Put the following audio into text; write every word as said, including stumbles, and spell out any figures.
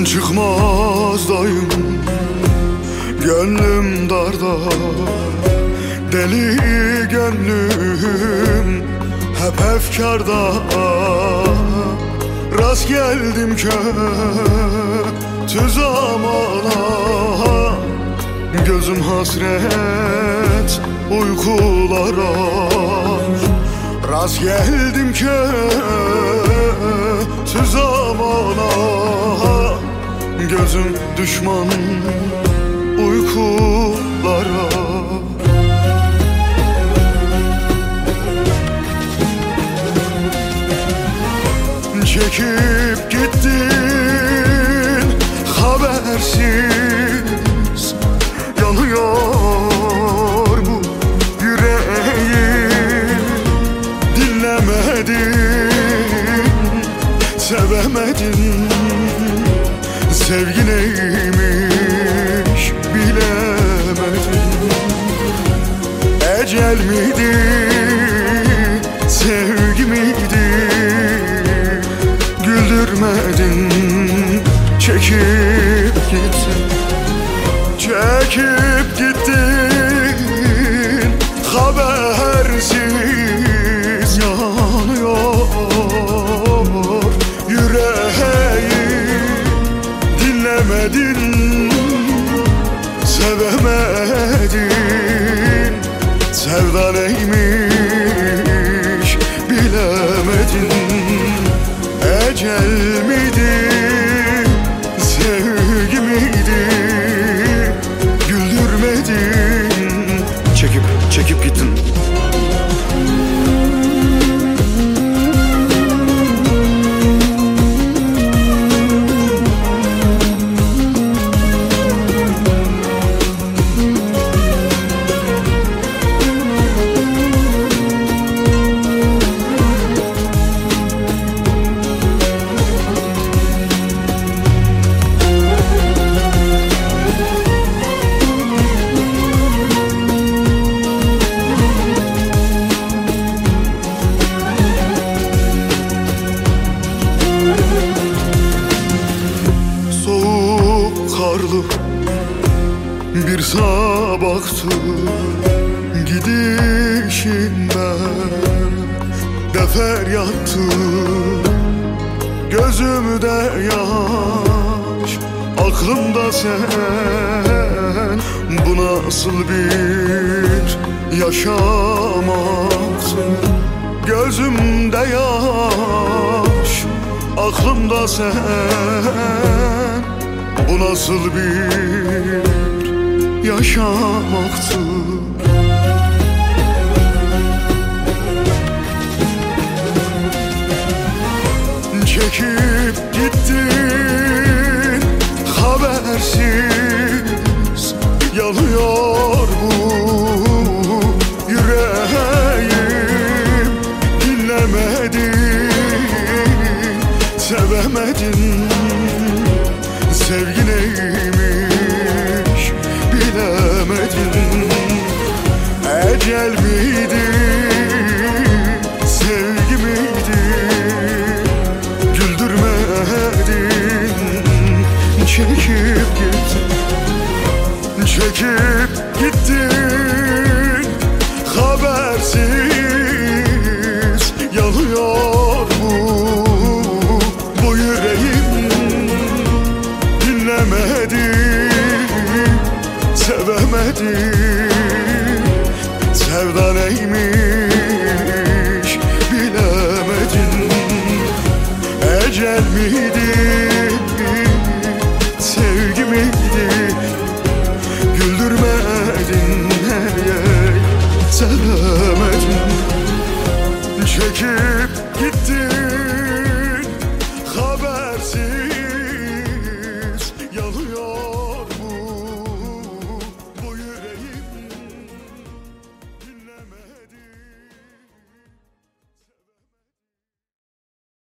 çıkmazdayım, gönlüm darda, deli gönlüm hep efkarda. Rast geldim kötü zamana, gözüm hasret uykulara. Rast geldim kötü zamana, gözüm düşman uykulara. Çekip gittin habersiz, yanıyor bu yüreğim. Dinlemedin, sevemedin, sevgi neymiş bilemedin. Ecel miydi, sevgi miydi, güldürmedin, çekip gittin. Çekip gittin habersiz, yanıyor yüreğim. Dinlemedin, sevemedin, sevda neymiş bilemedin. Ecel miydi, sevgi miydi, güldürmedin, çekip çekip gittin. Karlı bir sabahtı gidişinden, de feryattı gözümde yaş, aklımda sen. Bu nasıl bir yaşamaktı, gözümde yaş, aklımda sen. Bu nasıl bir yaşamaktı. Çekip gittin habersiz, yanıyor bu yüreğim. Dinlemedin, sevemedin, sevgi neymiş bilemedin. Ecel miydi, sevgi miydi, güldürmedin, çekip gittin. Çekip gittin habersiz, yanıyor bu bu yüreğim. Dinlemedin, sevemedin, sevda neymiş bilemedin. Ecel miydi, sevgi miydi, güldürmedin, hey, hey, sevemedin. Çekil